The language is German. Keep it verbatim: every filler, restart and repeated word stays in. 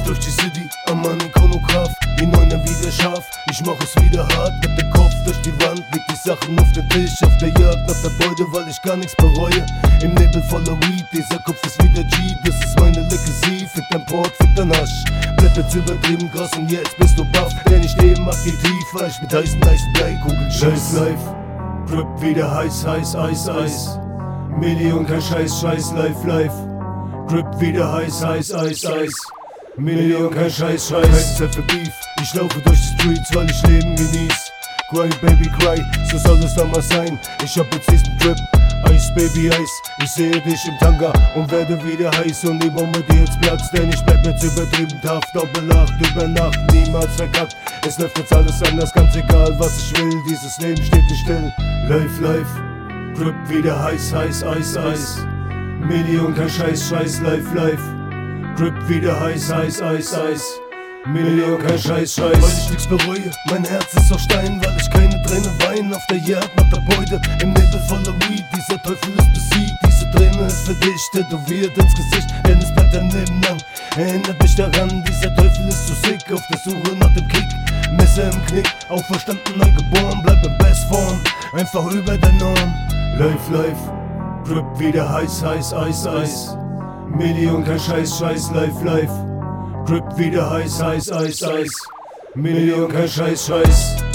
durch die City, am Mann Ikonograph. Die Neuner wieder scharf, ich mach es wieder hart. Mit dem Kopf durch die Wand, leg die Sachen auf den Tisch. Auf der Jagd nach der Beute, weil ich gar nichts bereue. Im Nebel voller Weed, dieser Kopf ist wieder G. Das ist meine Legacy, fick dein Port, fick dein Hasch. Bleib jetzt übertrieben krass und jetzt bist du baff. Denn ich stehe im Aktiv, weil ich mit heißen, heißen Bleikugeln scheiß live. Grip wieder heiß, heiß, Eis, Eis. Million kein Scheiß, Scheiß, live, live. Grip wieder heiß, heiß, Eis, Eis. Million kein Scheiß, Scheiß. Keine Zeit für Beef, ich laufe durch die Streets, weil ich Leben genieß. Cry, Baby, cry, so soll es damals sein. Ich hab jetzt diesen Drip, Eis, Baby, Eis. Ich sehe dich im Tanga und werde wieder heiß. Und die Bombe, die jetzt platzt, denn ich bleib jetzt übertrieben tough. Doppelacht, über Nacht, niemals verkackt. Es läuft jetzt alles anders, ganz egal, was ich will. Dieses Leben steht nicht still. Live, live, Grip wieder heiß, heiß, Eis, Eis. Million kein Scheiß, Scheiß, live, live. Grip wieder heiß, heiß, Eis, Eis. Million kein Scheiß, Scheiß. Weil ich nix bereue, mein Herz ist aus Stein, weil ich keine Träne weine. Auf der Jagd nach der Beute, im Nebel voller Weed. Dieser Teufel ist besiegt, diese Träne ist für dich tätowiert ins Gesicht, denn es bleibt dein Leben lang. Erinnert mich daran, dieser Teufel ist so sick, auf der Suche nach dem Kick. Messer im Knick, auferstanden, neu geboren, bleib in Bestform, einfach über der Norm. Live, live, Grip wieder heiß, heiß, Eis, Eis. Million kein Scheiß, Scheiß, live, live. Grip wieder heiß, heiß, Eis, Eis. Million kein Scheiß, Scheiß.